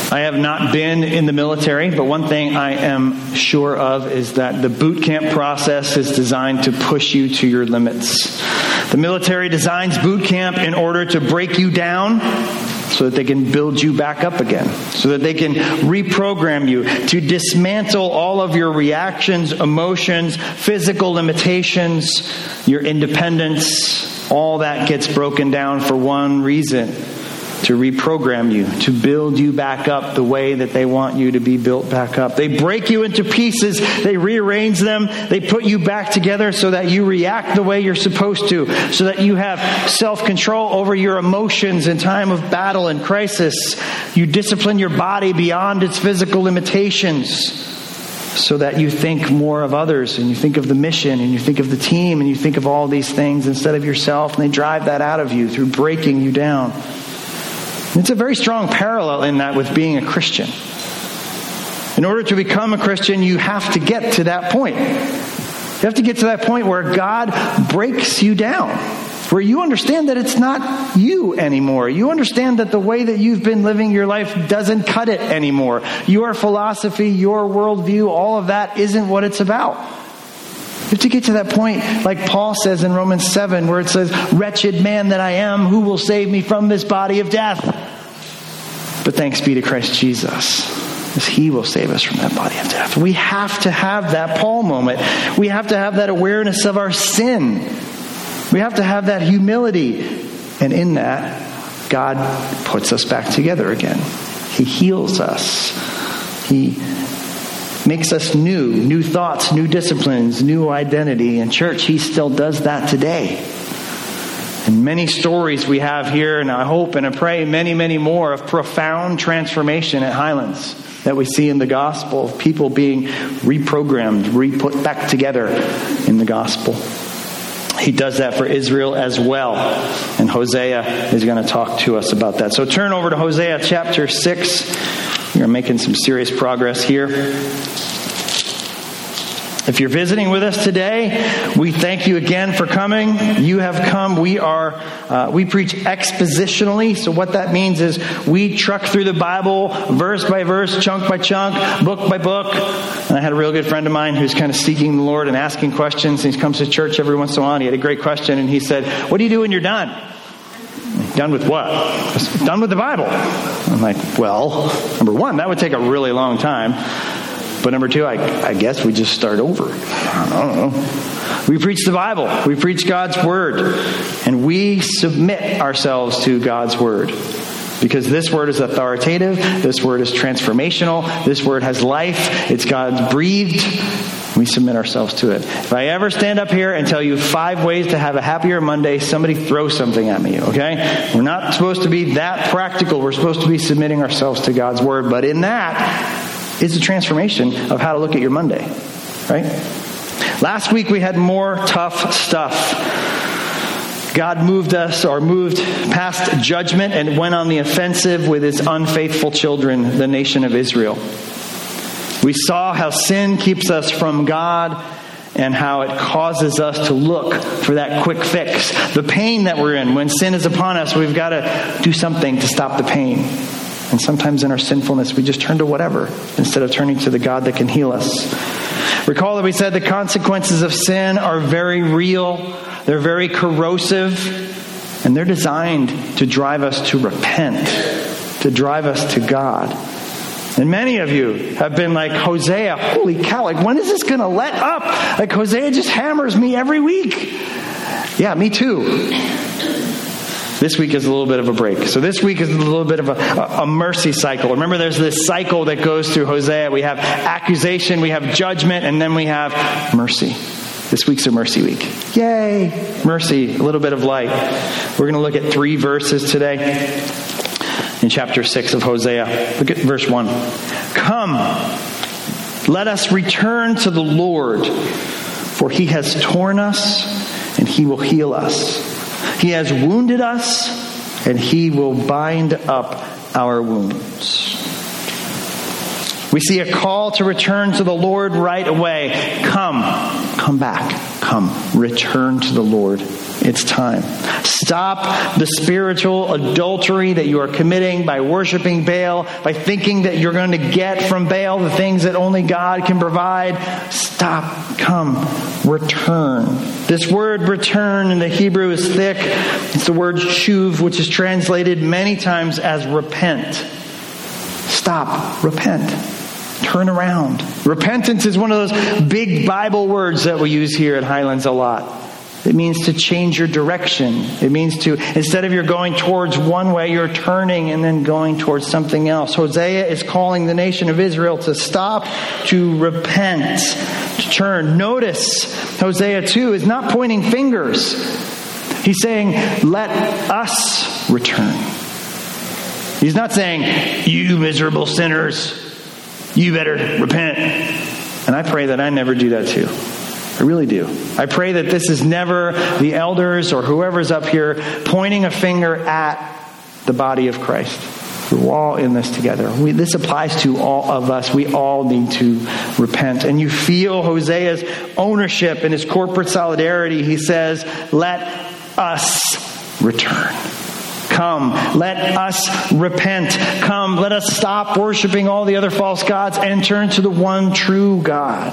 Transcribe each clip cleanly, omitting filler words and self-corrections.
I have not been in the military, but one thing I am sure of is that the boot camp process is designed to push you to your limits. The military designs boot camp in order to break you down so that they can build you back up again, so that they can reprogram you, to dismantle all of your reactions, emotions, physical limitations, your independence. All that gets broken down for one reason: to reprogram you, to build you back up the way that they want you to be built back up. They break you into pieces, they rearrange them, they put you back together so that you react the way you're supposed to, so that you have self-control over your emotions in time of battle and crisis. You discipline your body beyond its physical limitations, so that you think more of others, and you think of the mission, and you think of the team, and you think of all these things instead of yourself, and they drive that out of you through breaking you down. It's a very strong parallel in that with being a Christian. In order to become a Christian, you have to get to that point. You have to get to that point where God breaks you down, where you understand that it's not you anymore. You understand that the way that you've been living your life doesn't cut it anymore. Your philosophy, your worldview, all of that isn't what it's about. You have to get to that point, like Paul says in Romans 7, where it says, "Wretched man that I am, who will save me from this body of death?" But thanks be to Christ Jesus, because he will save us from that body of death. We have to have that Paul moment. We have to have that awareness of our sin. We have to have that humility. And in that, God puts us back together again. He heals us. He makes us new thoughts, new disciplines, new identity. In church, he still does that today. And many stories we have here, and I hope and I pray many, many more, of profound transformation at Highlands that we see in the gospel, of people being reprogrammed, re-put back together in the gospel. He does that for Israel as well. And Hosea is going to talk to us about that. So turn over to Hosea chapter 6. We're making some serious progress here. If you're visiting with us today, we thank you again for coming. You have come. We preach expositionally. So what that means is we truck through the Bible verse by verse, chunk by chunk, book by book. And I had a real good friend of mine who's kind of seeking the Lord and asking questions. And he comes to church every once in a while. And he had a great question. And he said, "What do you do when you're done?" "Done with what?" "Done with the Bible." I'm like, well, number one, that would take a really long time. But number two, I guess we just start over. I don't know. We preach the Bible. We preach God's Word. And we submit ourselves to God's Word. Because this Word is authoritative. This Word is transformational. This Word has life. It's God's breathed. We submit ourselves to it. If I ever stand up here and tell you 5 ways to have a happier Monday, somebody throw something at me, okay? We're not supposed to be that practical. We're supposed to be submitting ourselves to God's Word. But in that is a transformation of how to look at your Monday, right? Last week we had more tough stuff. God moved past judgment and went on the offensive with his unfaithful children, the nation of Israel. We saw how sin keeps us from God and how it causes us to look for that quick fix. The pain that we're in, when sin is upon us, we've got to do something to stop the pain. And sometimes in our sinfulness, we just turn to whatever instead of turning to the God that can heal us. Recall that we said the consequences of sin are very real. They're very corrosive. And they're designed to drive us to repent, to drive us to God. And many of you have been like, Hosea, holy cow, like when is this going to let up? Like Hosea just hammers me every week. Yeah, me too. This week is a little bit of a break. So this week is a little bit of a mercy cycle. Remember, there's this cycle that goes through Hosea. We have accusation, we have judgment, and then we have mercy. This week's a mercy week. Yay! Mercy, a little bit of light. We're going to look at 3 verses today in chapter 6 of Hosea. Look at verse 1. Come, let us return to the Lord, for he has torn us, and he will heal us. He has wounded us, and he will bind up our wounds. We see a call to return to the Lord right away. Come back. Come, return to the Lord It's time. Stop the spiritual adultery that you are committing by worshiping Baal, by thinking that you're going to get from Baal the things that only God can provide. Stop. Come. Return. This word return in the Hebrew is thick. It's the word shuv, which is translated many times as repent. Stop. Repent. Turn around. Repentance is one of those big Bible words that we use here at Highlands a lot. It means to change your direction. It means to, instead of you're going towards one way, you're turning and then going towards something else. Hosea is calling the nation of Israel to stop, to repent, to turn. Notice, Hosea 2 is not pointing fingers. He's saying, let us return. He's not saying, you miserable sinners, you better repent. And I pray that I never do that too. I really do. I pray that this is never the elders or whoever's up here pointing a finger at the body of Christ. We're all in this together. This applies to all of us. We all need to repent. And you feel Hosea's ownership and his corporate solidarity. He says, let us return. Come, let us repent. Come, let us stop worshiping all the other false gods and turn to the one true God.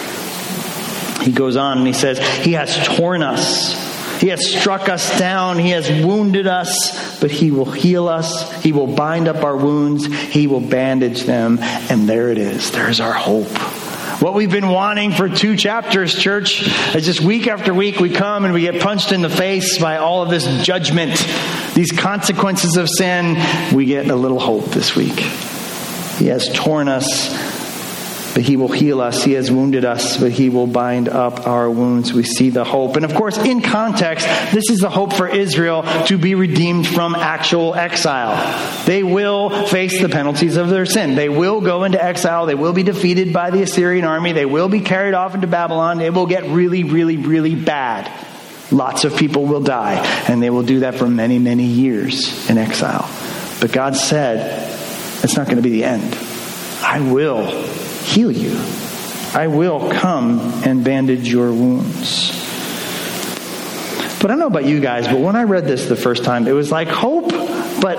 He goes on and he says, He has torn us. He has struck us down. He has wounded us, but He will heal us. He will bind up our wounds. He will bandage them. And there it is. There's our hope. What we've been wanting for 2 chapters, church, is just week after week we come and we get punched in the face by all of this judgment, these consequences of sin. We get a little hope this week. He has torn us, but He will heal us. He has wounded us, but He will bind up our wounds. We see the hope. And of course, in context, this is the hope for Israel to be redeemed from actual exile. They will face the penalties of their sin. They will go into exile. They will be defeated by the Assyrian army. They will be carried off into Babylon. It will get really, really, really bad. Lots of people will die. And they will do that for many, many years in exile. But God said, it's not going to be the end. I will heal you. I will come and bandage your wounds. But I don't know about you guys, but when I read this the first time, it was like hope, but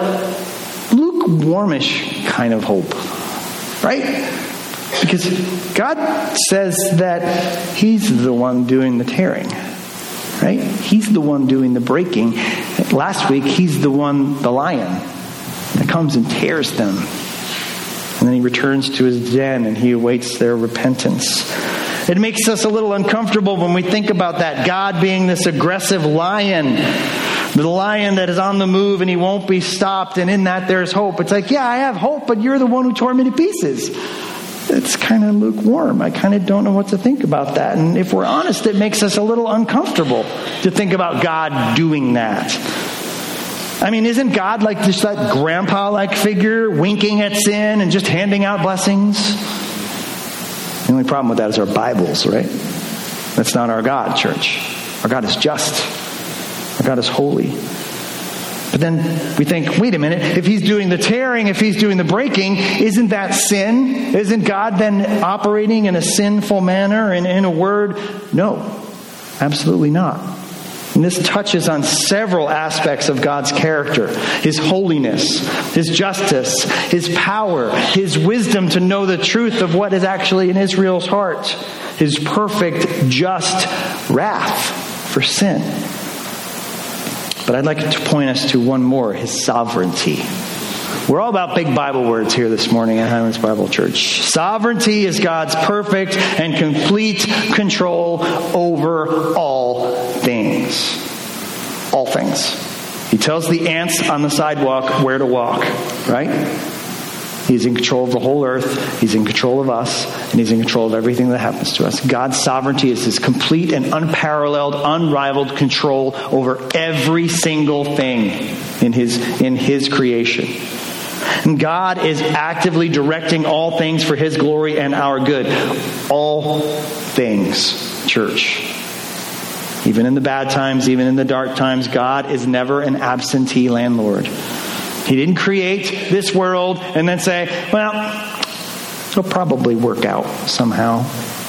lukewarmish kind of hope. Right? Because God says that He's the one doing the tearing. Right? He's the one doing the breaking. Last week, He's the lion that comes and tears them. And then He returns to His den and He awaits their repentance. It makes us a little uncomfortable when we think about that. God being this aggressive lion. The lion that is on the move and He won't be stopped. And in that there's hope. It's like, yeah, I have hope, but you're the one who tore me to pieces. It's kind of lukewarm. I kind of don't know what to think about that. And if we're honest, it makes us a little uncomfortable to think about God doing that. I mean, isn't God like just that grandpa-like figure winking at sin and just handing out blessings? The only problem with that is our Bibles, right? That's not our God, church. Our God is just. Our God is holy. But then we think, wait a minute, if He's doing the tearing, if He's doing the breaking, isn't that sin? Isn't God then operating in a sinful manner? And in a word, no, absolutely not. And this touches on several aspects of God's character. His holiness, His justice, His power, His wisdom to know the truth of what is actually in Israel's heart. His perfect, just wrath for sin. But I'd like to point us to one more, His sovereignty. We're all about big Bible words here this morning at Highlands Bible Church. Sovereignty is God's perfect and complete control over all things. All things. He tells the ants on the sidewalk where to walk, right? He's in control of the whole earth. He's in control of us. And He's in control of everything that happens to us. God's sovereignty is His complete and unparalleled, unrivaled control over every single thing in His creation. And God is actively directing all things for His glory and our good. All things, church. Even in the bad times, even in the dark times, God is never an absentee landlord. He didn't create this world and then say, well, it'll probably work out somehow.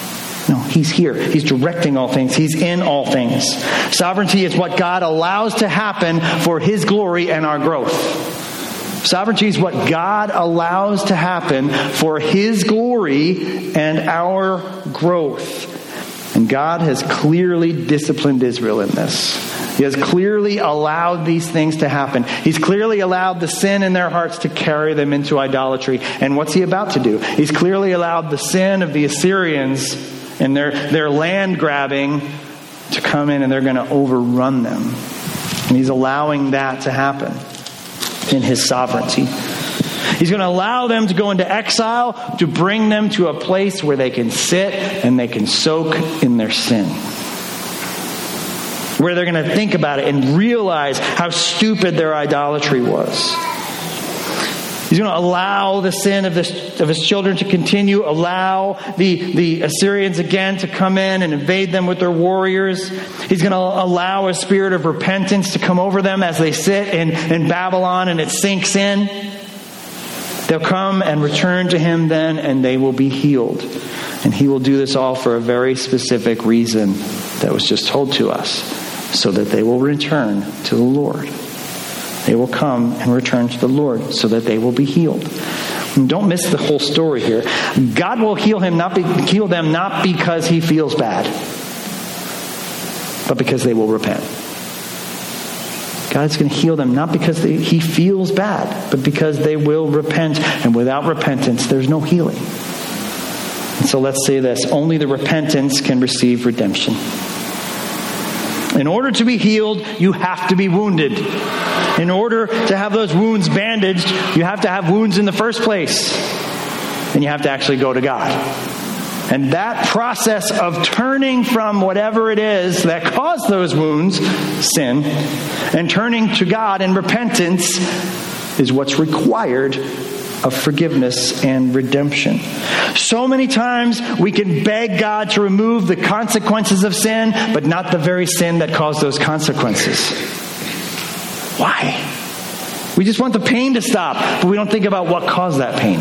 No, he's here. He's directing all things. He's in all things. Sovereignty is what God allows to happen for his glory and our growth. Sovereignty is what God allows to happen for his glory and our growth. And God has clearly disciplined Israel in this. He has clearly allowed these things to happen. He's clearly allowed the sin in their hearts to carry them into idolatry. And what's he about to do? He's clearly allowed the sin of the Assyrians and their land grabbing to come in, and they're going to overrun them. And he's allowing that to happen in his sovereignty. He's going to allow them to go into exile to bring them to a place where they can sit and they can soak in their sin. Where they're going to think about it and realize how stupid their idolatry was. He's going to allow the sin of his children to continue, allow the Assyrians again to come in and invade them with their warriors. He's going to allow a spirit of repentance to come over them as they sit in Babylon and it sinks in. They'll come and return to him then, and they will be healed. And he will do this all for a very specific reason that was just told to us, so that they will return to the Lord. They will come and return to the Lord so that they will be healed. And don't miss the whole story here. God will heal them not because he feels bad, but because they will repent. God's going to heal them not because he feels bad, but because they will repent. And without repentance, there's no healing. And so let's say this. Only the repentance can receive redemption. In order to be healed, you have to be wounded. In order to have those wounds bandaged, you have to have wounds in the first place. And you have to actually go to God. And that process of turning from whatever it is that caused those wounds, sin, and turning to God in repentance is what's required of forgiveness and redemption. So many times we can beg God to remove the consequences of sin, but not the very sin that caused those consequences. Why? We just want the pain to stop, but we don't think about what caused that pain.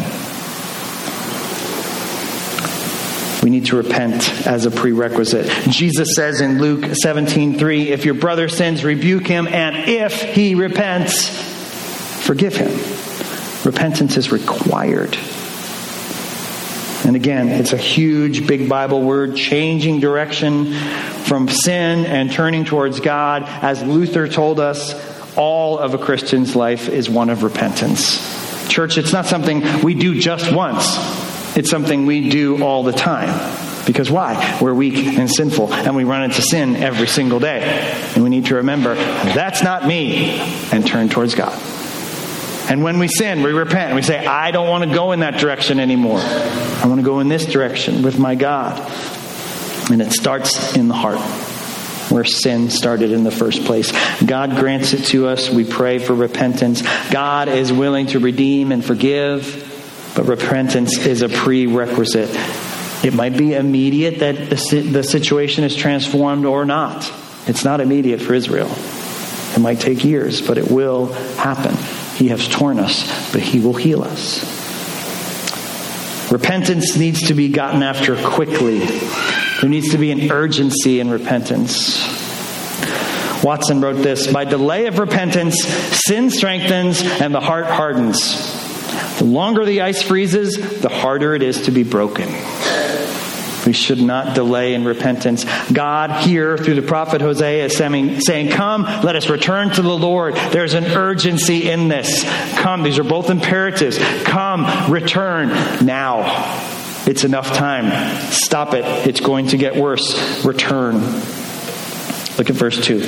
We need to repent as a prerequisite. Jesus says in Luke 17:3, if your brother sins, rebuke him, and if he repents, forgive him. Repentance is required. And again, it's a huge, big Bible word, changing direction from sin and turning towards God. As Luther told us, all of a Christian's life is one of repentance. Church, it's not something we do just once. It's something we do all the time. Because why? We're weak and sinful, and we run into sin every single day. And we need to remember, that's not me, and turn towards God. And when we sin, we repent, and we say, I don't want to go in that direction anymore. I want to go in this direction with my God. And it starts in the heart, where sin started in the first place. God grants it to us. We pray for repentance. God is willing to redeem and forgive. But repentance is a prerequisite. It might be immediate that the situation is transformed or not. It's not immediate for Israel. It might take years, but it will happen. He has torn us, but he will heal us. Repentance needs to be gotten after quickly. There needs to be an urgency in repentance. Watson wrote this, by delay of repentance, sin strengthens and the heart hardens. The longer the ice freezes, the harder it is to be broken. We should not delay in repentance. God here, through the prophet Hosea, is saying, come, let us return to the Lord. There's an urgency in this. Come, these are both imperatives. Come, return now. It's enough time. Stop it. It's going to get worse. Return. Look at verse 2.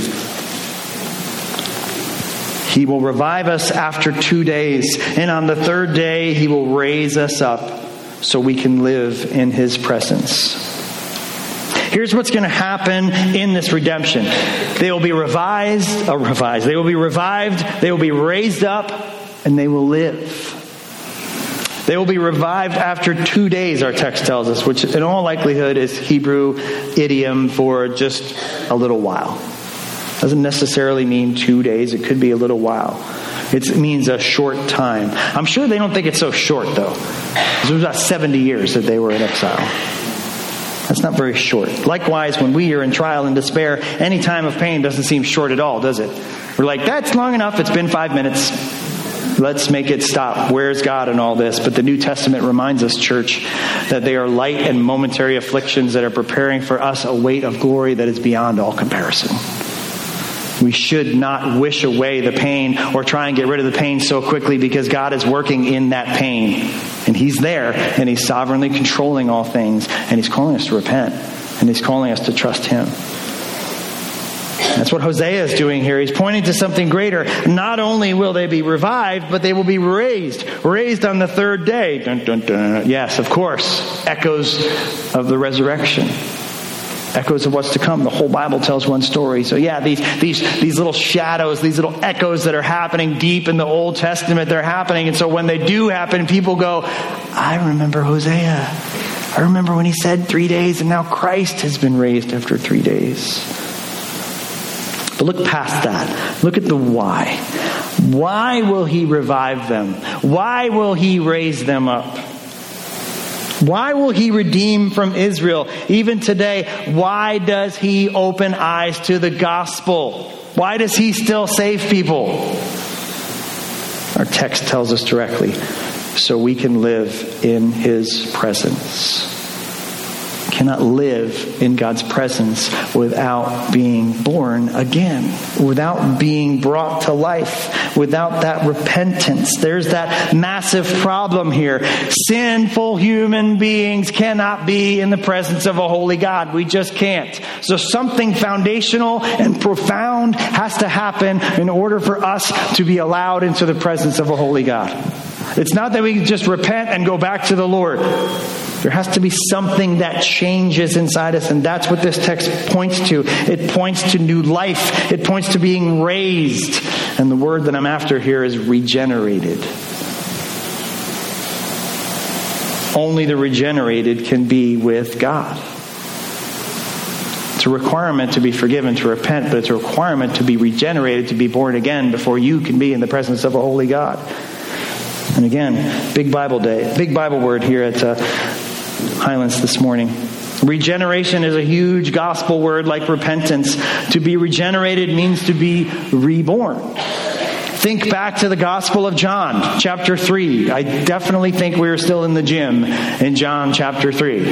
He will revive us after 2 days, and on the third day he will raise us up so we can live in his presence. Here's what's going to happen in this redemption. They will be revised. They will be revived. They will be raised up, and they will live. They will be revived after 2 days, our text tells us, which in all likelihood is Hebrew idiom for just a little while. Doesn't necessarily mean 2 days. It could be a little while. It means a short time. I'm sure they don't think it's so short, though. It was about 70 years that they were in exile. That's not very short. Likewise, when we are in trial and despair, any time of pain doesn't seem short at all, does it? We're like, that's long enough. It's been 5 minutes. Let's make it stop. Where's God in all this? But the New Testament reminds us, church, that they are light and momentary afflictions that are preparing for us a weight of glory that is beyond all comparison. We should not wish away the pain or try and get rid of the pain so quickly, because God is working in that pain. And He's there, and He's sovereignly controlling all things. And He's calling us to repent. And He's calling us to trust Him. That's what Hosea is doing here. He's pointing to something greater. Not only will they be revived, but they will be raised. Raised on the third day. Dun, dun, dun. Yes, of course. Echoes of the resurrection. Echoes of what's to come. The whole Bible tells one story. So yeah, these little shadows, these little echoes that are happening deep in the Old Testament, they're happening. And so when they do happen, people go, I remember Hosea. I remember when he said 3 days, and now Christ has been raised after 3 days. But look past that. Look at the why. Why will He revive them? Why will He raise them up? Why will He redeem from Israel? Even today, why does He open eyes to the gospel? Why does He still save people? Our text tells us directly, so we can live in His presence. We cannot live in God's presence without being born again, without being brought to life, without that repentance. There's that massive problem here. Sinful human beings cannot be in the presence of a holy God. We just can't. So something foundational and profound has to happen in order for us to be allowed into the presence of a holy God. It's not that we can just repent and go back to the Lord. There has to be something that changes inside us, and that's what this text points to. It points to new life. It points to being raised. And the word that I'm after here is regenerated. Only the regenerated can be with God. It's a requirement to be forgiven, to repent, but it's a requirement to be regenerated, to be born again before you can be in the presence of a holy God. And again, big Bible day, big Bible word here at Highlands this morning. Regeneration is a huge gospel word like repentance. To be regenerated means to be reborn. Think back to the Gospel of John, chapter 3. I definitely think we were still in the gym in John chapter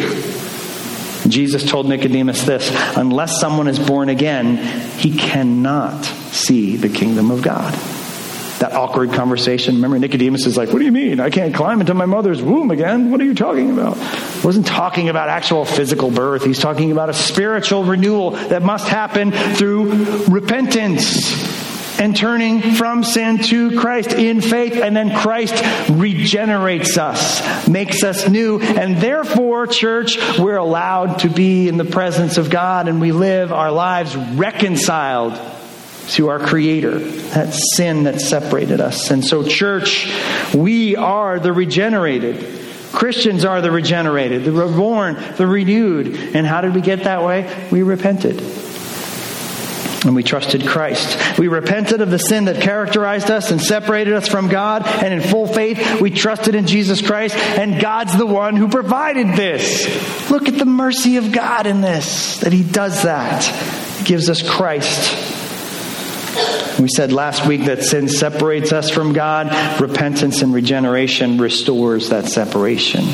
3. Jesus told Nicodemus this, unless someone is born again, he cannot see the kingdom of God. That awkward conversation. Remember, Nicodemus is like, what do you mean? I can't climb into my mother's womb again? What are you talking about? He wasn't talking about actual physical birth. He's talking about a spiritual renewal that must happen through repentance and turning from sin to Christ in faith. And then Christ regenerates us, makes us new. And therefore, church, we're allowed to be in the presence of God, and we live our lives reconciled to our Creator, that sin that separated us. And so, church, we are the regenerated. Christians are the regenerated, the reborn, the renewed. And how did we get that way? We repented. And we trusted Christ. We repented of the sin that characterized us and separated us from God. And in full faith, we trusted in Jesus Christ. And God's the one who provided this. Look at the mercy of God in this, that He does that. He gives us Christ. We said last week that sin separates us from God. Repentance and regeneration restores that separation.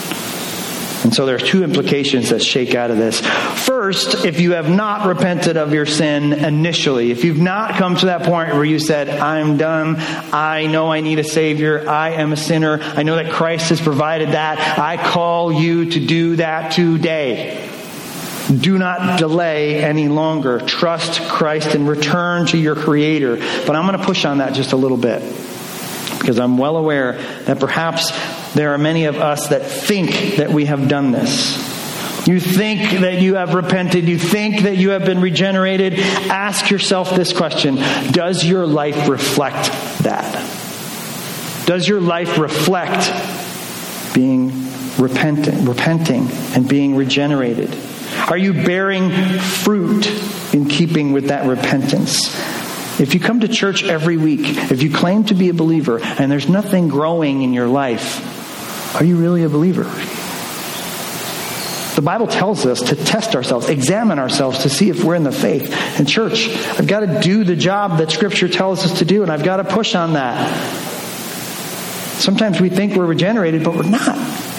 And so there are two implications that shake out of this. First, if you have not repented of your sin initially, if you've not come to that point where you said, I'm done, I know I need a Savior, I am a sinner, I know that Christ has provided that, I call you to do that today. Do not delay any longer. Trust Christ and return to your Creator. But I'm going to push on that just a little bit, because I'm well aware that perhaps there are many of us that think that we have done this. You think that you have repented. You think that you have been regenerated. Ask yourself this question. Does your life reflect that? Does your life reflect being repenting and being regenerated? Are you bearing fruit in keeping with that repentance? If you come to church every week, if you claim to be a believer and there's nothing growing in your life, are you really a believer? The Bible tells us to test ourselves, examine ourselves to see if we're in the faith. And church, I've got to do the job that Scripture tells us to do, and I've got to push on that. Sometimes we think we're regenerated, but we're not.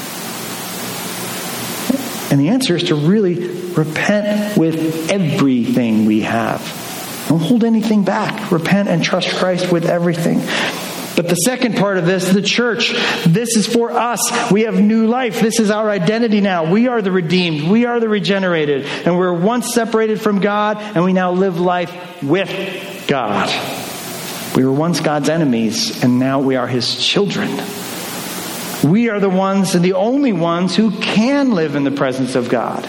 And the answer is to really repent with everything we have. Don't hold anything back. Repent and trust Christ with everything. But the second part of this, the church, this is for us. We have new life. This is our identity now. We are the redeemed. We are the regenerated. And we're once separated from God, and we now live life with God. We were once God's enemies, and now we are His children. We are the ones and the only ones who can live in the presence of God.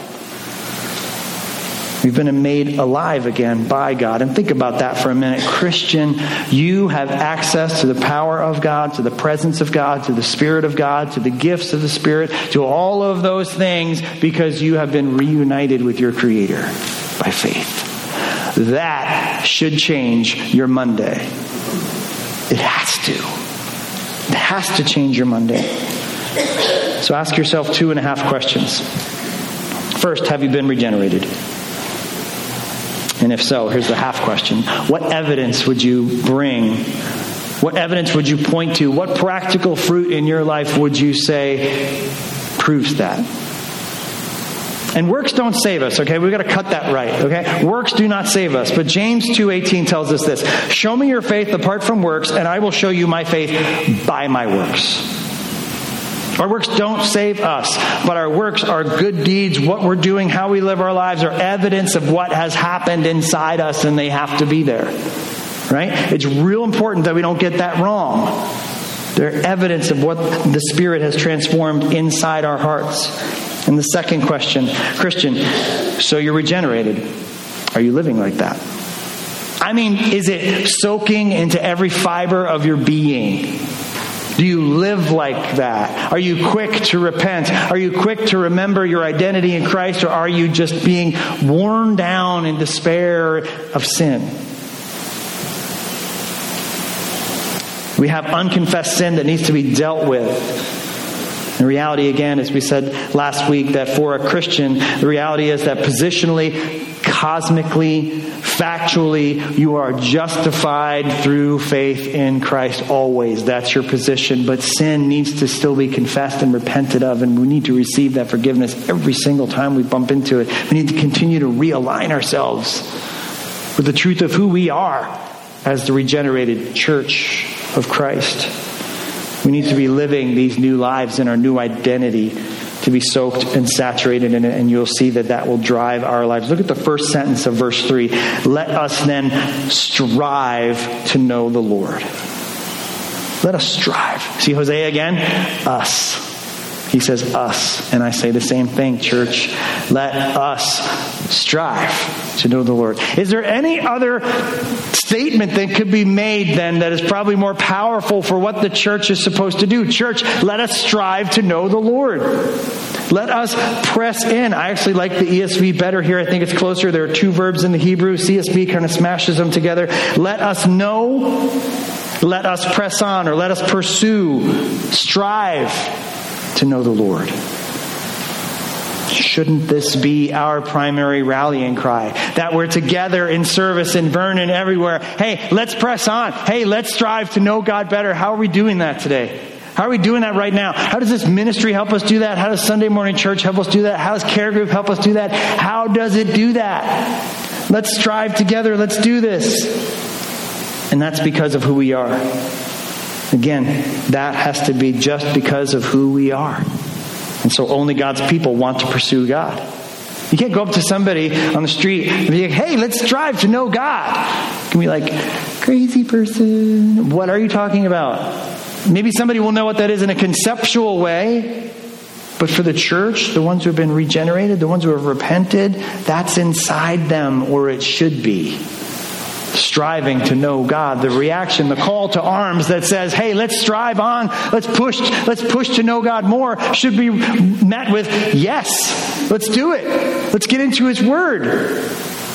We've been made alive again by God. And think about that for a minute. Christian, you have access to the power of God, to the presence of God, to the Spirit of God, to the gifts of the Spirit, to all of those things because you have been reunited with your Creator by faith. That should change your Monday. It has to. It has to change your Monday. So ask yourself 2.5 questions. First, have you been regenerated? And if so, here's the half question. What evidence would you bring? What evidence would you point to? What practical fruit in your life would you say proves that? And works don't save us, okay? We've got to cut that right, okay? Works do not save us. But James 2:18 tells us this. Show me your faith apart from works, and I will show you my faith by my works. Our works don't save us, but our works are good deeds. What we're doing, how we live our lives are evidence of what has happened inside us, and they have to be there, right? It's real important that we don't get that wrong. They're evidence of what the Spirit has transformed inside our hearts. And the second question, Christian, so you're regenerated. Are you living like that? I mean, is it soaking into every fiber of your being? Do you live like that? Are you quick to repent? Are you quick to remember your identity in Christ? Or are you just being worn down in despair of sin? We have unconfessed sin that needs to be dealt with. The reality, again, as we said last week, that for a Christian, the reality is that positionally, cosmically, factually, you are justified through faith in Christ always. That's your position. But sin needs to still be confessed and repented of, and we need to receive that forgiveness every single time we bump into it. We need to continue to realign ourselves with the truth of who we are as the regenerated church of Christ. We need to be living these new lives in our new identity, to be soaked and saturated in it, and you'll see that that will drive our lives. Look at the first sentence of verse 3. Let us then strive to know the Lord. Let us strive. See Hosea again? Us. He says us. And I say the same thing, church. Let us strive to know the Lord. Is there any other statement that could be made then that is probably more powerful for what the church is supposed to do? Church, let us strive to know the Lord. Let us press in. I actually like the ESV better here. I think it's closer. There are 2 verbs in the Hebrew. CSB kind of smashes them together. Let us know, let us press on, or let us pursue, strive to know the Lord. Shouldn't this be our primary rallying cry? That we're together in service in Vernon, everywhere. Hey, let's press on. Hey, let's strive to know God better. How are we doing that today? How are we doing that right now? How does this ministry help us do that? How does Sunday morning church help us do that? How does Care Group help us do that? How does it do that? Let's strive together. Let's do this. And that's because of who we are. Again, that has to be just because of who we are. And so only God's people want to pursue God. You can't go up to somebody on the street and be like, hey, let's strive to know God. You can be like, crazy person. What are you talking about? Maybe somebody will know what that is in a conceptual way. But for the church, the ones who have been regenerated, the ones who have repented, that's inside them, or it should be. Striving to know God. The reaction, the call to arms that says, hey, let's strive on, let's push to know God more, should be met with, yes, let's do it. Let's get into His Word.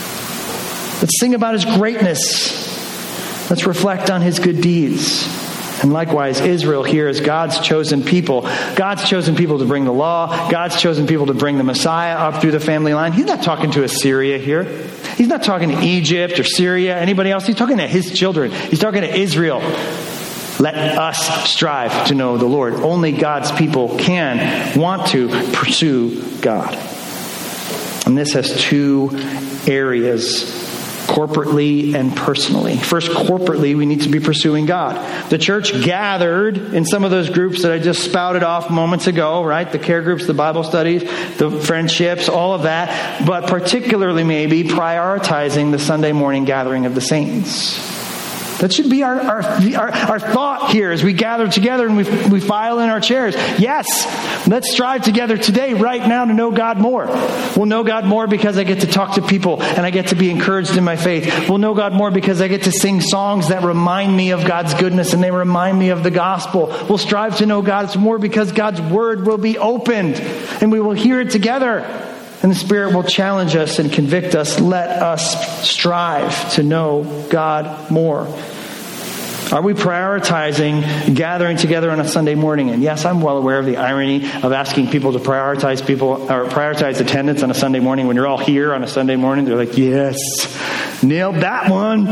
Let's sing about His greatness. Let's reflect on His good deeds. And likewise, Israel here is God's chosen people. God's chosen people to bring the law. God's chosen people to bring the Messiah up through the family line. He's not talking to Assyria here. He's not talking to Egypt or Syria, anybody else. He's talking to his children. He's talking to Israel. Let us strive to know the Lord. Only God's people want to pursue God. And this has two areas, corporately and personally. First, corporately, we need to be pursuing God. The church gathered in some of those groups that I just spouted off moments ago, right? The care groups, the Bible studies, the friendships, all of that. But particularly maybe prioritizing the Sunday morning gathering of the saints. That should be our thought here as we gather together and we file in our chairs. Yes, let's strive together today, right now, to know God more. We'll know God more because I get to talk to people and I get to be encouraged in my faith. We'll know God more because I get to sing songs that remind me of God's goodness and they remind me of the gospel. We'll strive to know God more because God's word will be opened and we will hear it together. And the Spirit will challenge us and convict us. Let us strive to know God more. Are we prioritizing gathering together on a Sunday morning? And yes, I'm well aware of the irony of asking people to prioritize attendance on a Sunday morning when you're all here on a Sunday morning. They're like, yes, nailed that one.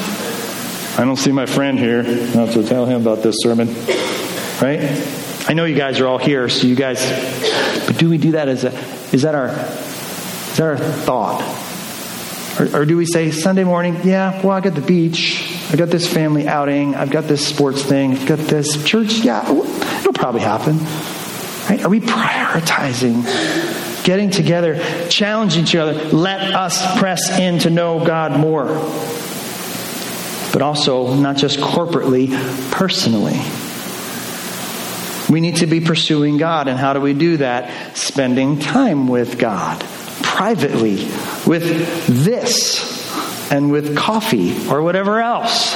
I don't see my friend here. I'll have to tell him about this sermon. Right? I know you guys are all here, so you guys, but do we do that is that our thought? Or do we say Sunday morning, yeah, well, I got the beach, I got this family outing, I've got this sports thing, I've got this church, yeah, it'll probably happen. Right? Are we prioritizing getting together, challenging each other? Let us press in to know God more. But also, not just corporately, personally. We need to be pursuing God. And how do we do that? Spending time with God. Privately. With this. And with coffee. Or whatever else.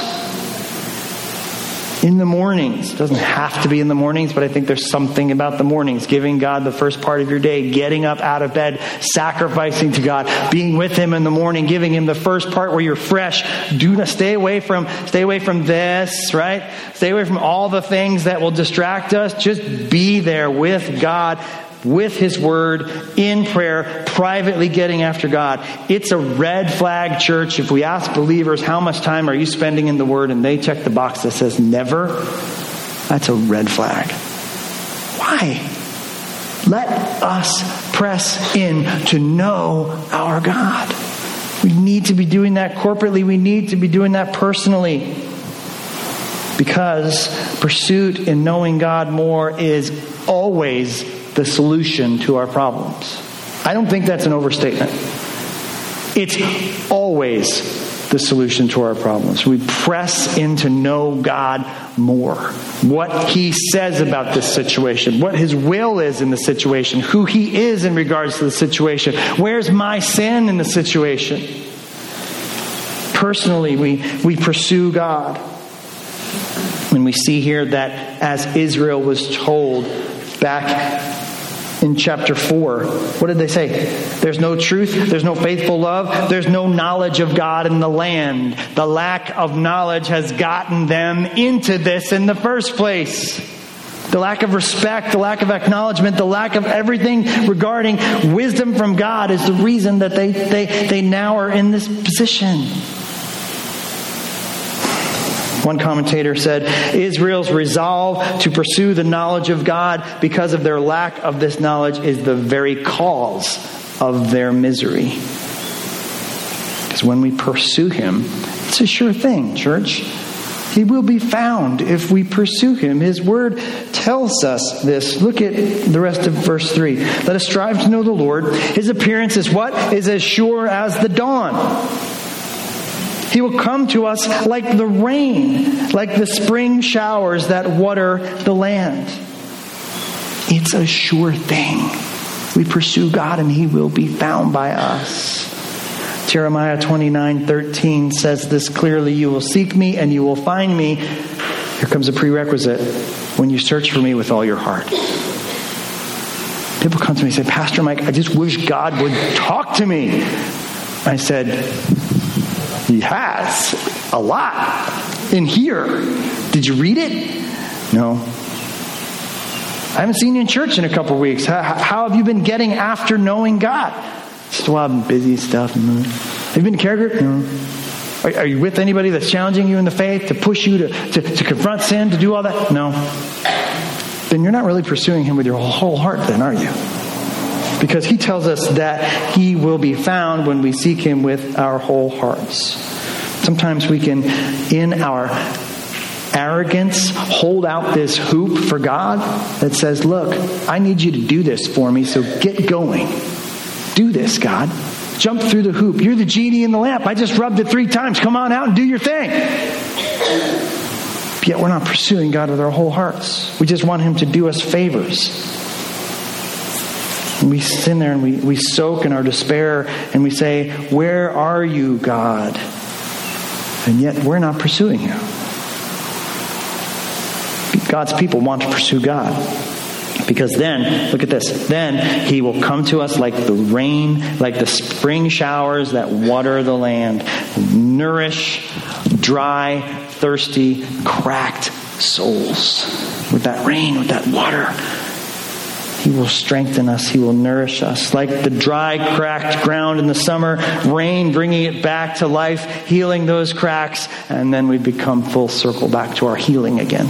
In the mornings. It doesn't have to be in the mornings, but I think there's something about the mornings. Giving God the first part of your day. Getting up out of bed. Sacrificing to God. Being with Him in the morning. Giving Him the first part where you're fresh. Do not stay away from this, right? Stay away from all the things that will distract us. Just be there with God, with His Word, in prayer, privately getting after God. It's a red flag, church. If we ask believers, how much time are you spending in the Word? And they check the box that says never. That's a red flag. Why? Let us press in to know our God. We need to be doing that corporately. We need to be doing that personally. Because pursuit in knowing God more is always the solution to our problems. I don't think that's an overstatement. It's always the solution to our problems. We press in to know God more. What He says about this situation. What His will is in the situation. Who He is in regards to the situation. Where's my sin in the situation? Personally, we pursue God. And we see here that as Israel was told back in chapter 4, what did they say? There's no truth, there's no faithful love, there's no knowledge of God in the land. The lack of knowledge has gotten them into this in the first place. The lack of respect, the lack of acknowledgement, the lack of everything regarding wisdom from God is the reason that they now are in this position. One commentator said, Israel's resolve to pursue the knowledge of God because of their lack of this knowledge is the very cause of their misery. Because when we pursue Him, it's a sure thing, church. He will be found if we pursue Him. His Word tells us this. Look at the rest of verse 3. Let us strive to know the Lord. His appearance is what? Is as sure as the dawn. He will come to us like the rain, like the spring showers that water the land. It's a sure thing. We pursue God and He will be found by us. Jeremiah 29:13 says this clearly, you will seek me and you will find me. Here comes a prerequisite. When you search for me with all your heart. People come to me and say, Pastor Mike, I just wish God would talk to me. I said, He has a lot in here. Did you read it? No. I haven't seen you in church in a couple of weeks. How have you been getting after knowing God? Just while I've been busy and stuff. Have you been to care group? No. Are you with anybody that's challenging you in the faith, to push you to confront sin, to do all that? No. Then you're not really pursuing him with your whole heart then, are you? Because he tells us that he will be found when we seek him with our whole hearts. Sometimes we can, in our arrogance, hold out this hoop for God that says, look, I need you to do this for me, so get going. Do this, God. Jump through the hoop. You're the genie in the lamp. I just rubbed it 3 times. Come on out and do your thing. But yet we're not pursuing God with our whole hearts. We just want him to do us favors. And we sit there and we soak in our despair and we say, where are you, God? And yet we're not pursuing him. God's people want to pursue God. Because then, look at this, then he will come to us like the rain, like the spring showers that water the land, nourish dry, thirsty, cracked souls. With that rain, with that water, he will strengthen us. He will nourish us. Like the dry, cracked ground in the summer, rain bringing it back to life, healing those cracks, and then we become full circle back to our healing again.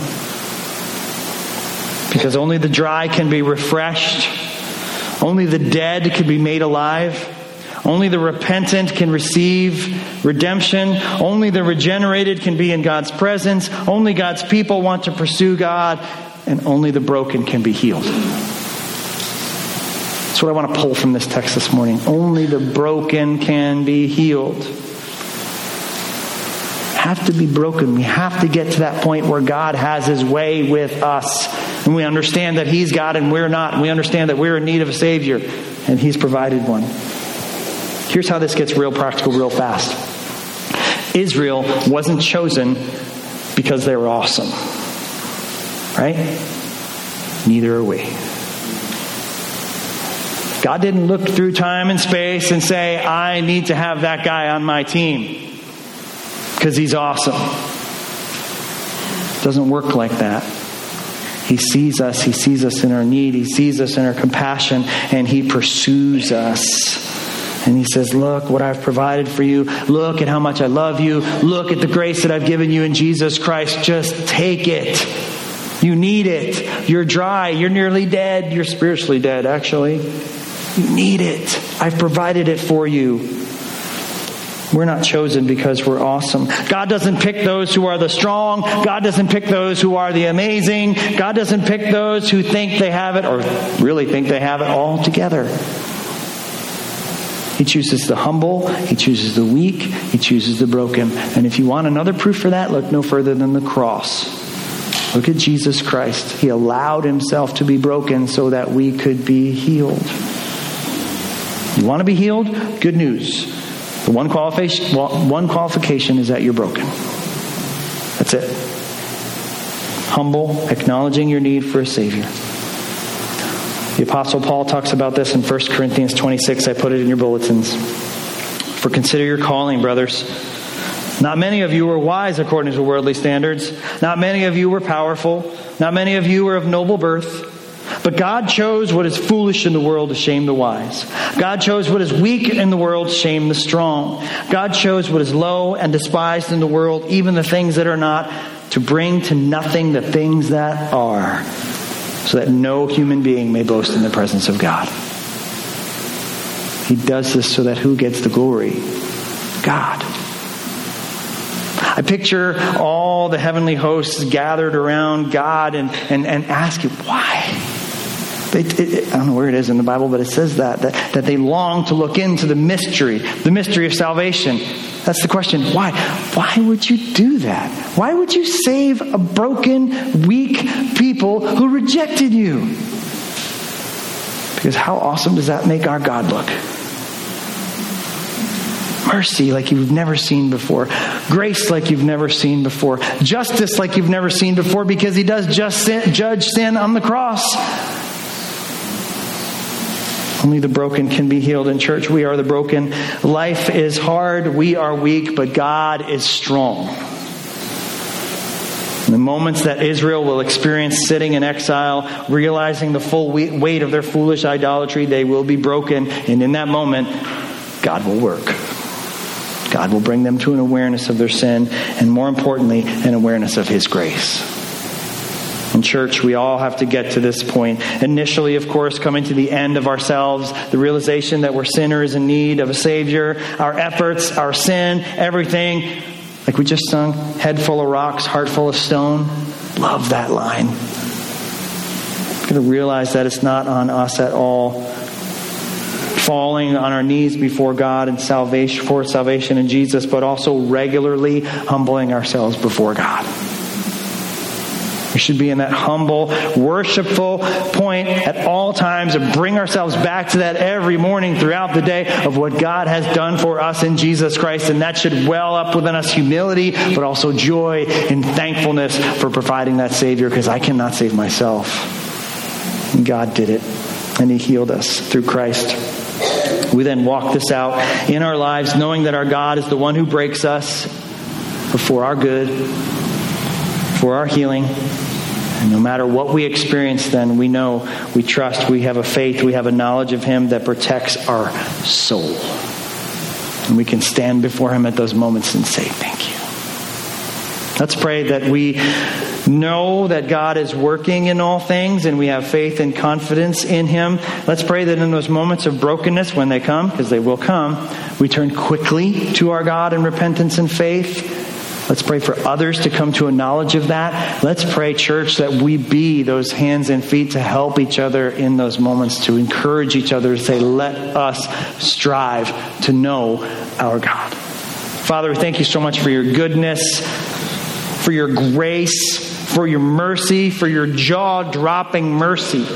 Because only the dry can be refreshed. Only the dead can be made alive. Only the repentant can receive redemption. Only the regenerated can be in God's presence. Only God's people want to pursue God. And only the broken can be healed. That's what I want to pull from this text this morning. Only the broken can be healed. Have to be broken. We have to get to that point where God has his way with us. And we understand that he's God and we're not. And we understand that we're in need of a Savior. And he's provided one. Here's how this gets real practical real fast. Israel wasn't chosen because they were awesome. Right? Neither are we. God didn't look through time and space and say, I need to have that guy on my team because he's awesome. It doesn't work like that. He sees us. He sees us in our need. He sees us in our compassion, and he pursues us. And he says, look what I've provided for you. Look at how much I love you. Look at the grace that I've given you in Jesus Christ. Just take it. You need it. You're dry. You're nearly dead. You're spiritually dead, actually. You need it. I've provided it for you. We're not chosen because we're awesome. God doesn't pick those who are the strong. God doesn't pick those who are the amazing. God doesn't pick those who think they have it or really think they have it all together. He chooses the humble. He chooses the weak. He chooses the broken. And if you want another proof for that, look no further than the cross. Look at Jesus Christ. He allowed himself to be broken so that we could be healed. You want to be healed? Good news. The one qualification is that you're broken. That's it. Humble, acknowledging your need for a Savior. The Apostle Paul talks about this in 1 Corinthians 26. I put it in your bulletins. For consider your calling, brothers. Not many of you were wise according to worldly standards. Not many of you were powerful. Not many of you were of noble birth. But God chose what is foolish in the world to shame the wise. God chose what is weak in the world to shame the strong. God chose what is low and despised in the world, even the things that are not, to bring to nothing the things that are, so that no human being may boast in the presence of God. He does this so that who gets the glory? God. I picture all the heavenly hosts gathered around God and ask you, why? I don't know where it is in the Bible, but it says that they long to look into the mystery of salvation. That's the question. Why? Why would you do that? Why would you save a broken, weak people who rejected you? Because how awesome does that make our God look? Mercy like you've never seen before. Grace like you've never seen before. Justice like you've never seen before, because he does just judge sin on the cross. Only the broken can be healed. In church, we are the broken. Life is hard. We are weak, but God is strong. The moments that Israel will experience sitting in exile, realizing the full weight of their foolish idolatry, they will be broken. And in that moment, God will work. God will bring them to an awareness of their sin, and more importantly, an awareness of His grace. In church, we all have to get to this point. Initially, of course, coming to the end of ourselves, the realization that we're sinners in need of a Savior, our efforts, our sin, everything. Like we just sung, head full of rocks, heart full of stone. Love that line. We're going to realize that it's not on us at all. Falling on our knees before God and salvation in Jesus, but also regularly humbling ourselves before God. We should be in that humble, worshipful point at all times and bring ourselves back to that every morning throughout the day of what God has done for us in Jesus Christ. And that should well up within us humility, but also joy and thankfulness for providing that Savior, because I cannot save myself. And God did it, and He healed us through Christ. We then walk this out in our lives, knowing that our God is the one who breaks us for our good, for our healing. And no matter what we experience, then we know, we trust, we have a faith, we have a knowledge of Him that protects our soul. And we can stand before Him at those moments and say, thank you. Let's pray that we know that God is working in all things, and we have faith and confidence in Him. Let's pray that in those moments of brokenness, when they come, because they will come, we turn quickly to our God in repentance and faith. Let's pray for others to come to a knowledge of that. Let's pray, church, that we be those hands and feet to help each other in those moments, to encourage each other, to say, let us strive to know our God. Father, we thank you so much for your goodness, for your grace, for your mercy, for your jaw-dropping mercy.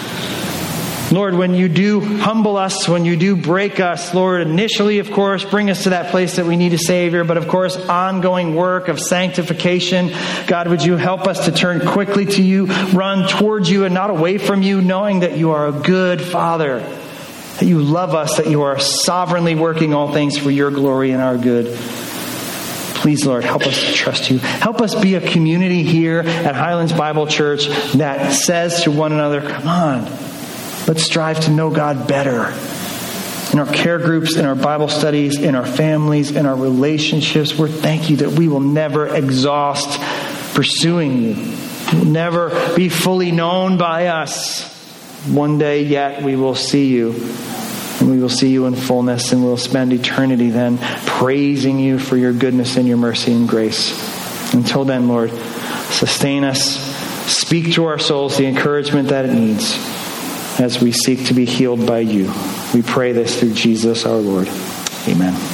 Lord, when you do humble us, when you do break us, Lord, initially, of course, bring us to that place that we need a Savior, but of course, ongoing work of sanctification. God, would you help us to turn quickly to you, run towards you and not away from you, knowing that you are a good Father, that you love us, that you are sovereignly working all things for your glory and our good. Please, Lord, help us to trust you. Help us be a community here at Highlands Bible Church that says to one another, come on, let's strive to know God better. In our care groups, in our Bible studies, in our families, in our relationships, we thank you that we will never exhaust pursuing you. We'll never be fully known by us. One day yet we will see you. And we will see you in fullness, and we'll spend eternity then praising you for your goodness and your mercy and grace. Until then, Lord, sustain us. Speak to our souls the encouragement that it needs as we seek to be healed by you. We pray this through Jesus our Lord. Amen.